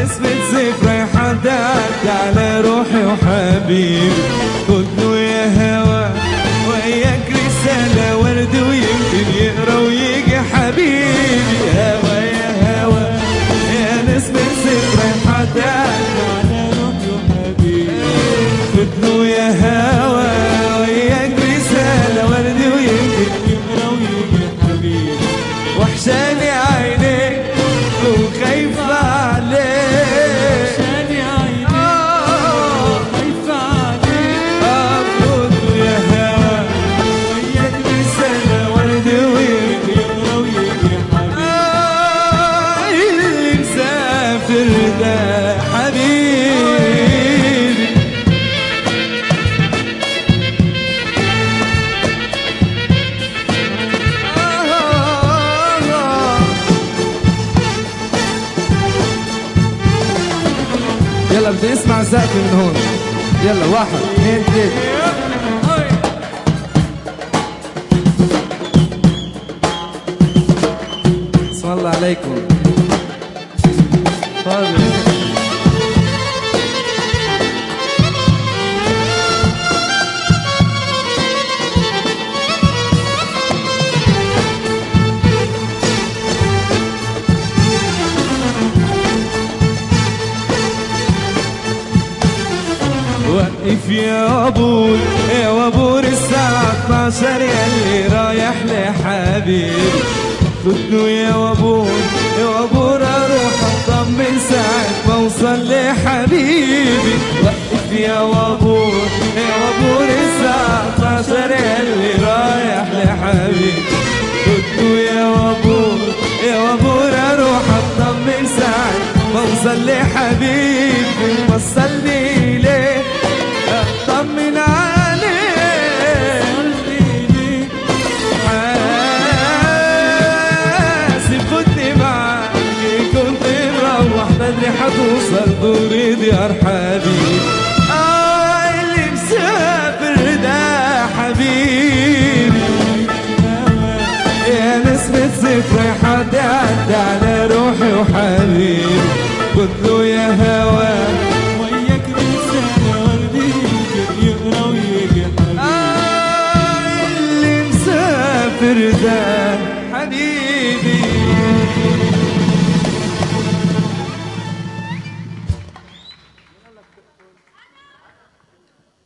نسمة زيت رايحة تعدي على روحي وحبيبي. قلت له يا هوا وياك رسالة ورد ويمكن يقرا ويجي حبيبي. هوا يا هوا يا نسمة زيت رايحة تعدي على روحي وحبيبي. قلت له يا هوا وياك رسالة ورد ويمكن يقرا ويجي حبيبي. وحشاني عينيك وخايفة عليك، وحشاني عينيك وخايفة عليك. قلت له يا هوا وياك رسالة ورد ويمكن يقرا ويجي حبيبي. اللي مسافر ده حبيبي. يلا بدي اسمع زقفة من هون. يلا 1 2 3. اسم الله عليكم. تفضل. وقف يا وابور يا وابور الساعة 12 ياللي رايح لحبيبي. قلت له يا وابور يا وابور اروح اطمن ساعة ما اوصل لحبيبي. وقف يا وابور يا وابور الساعة 12 ياللي رايح لحبيبي. قلت له يا وابور يا وابور اروح اطمن ساعة ما اوصل لحبيبي. وصلني ليه اطمن عليه، حاسب خدني معاك كنت مروح بدري حتوصل دوري ديار حبيبي. اللي مسافر ده حبيبي. يا نسمة زيت رايحة تعدي على روحي وحبيبي. قلت له يا هوا وياك رسالة وردي يقرا ويجي حبيبي. اللي مسافر ده حبيبي.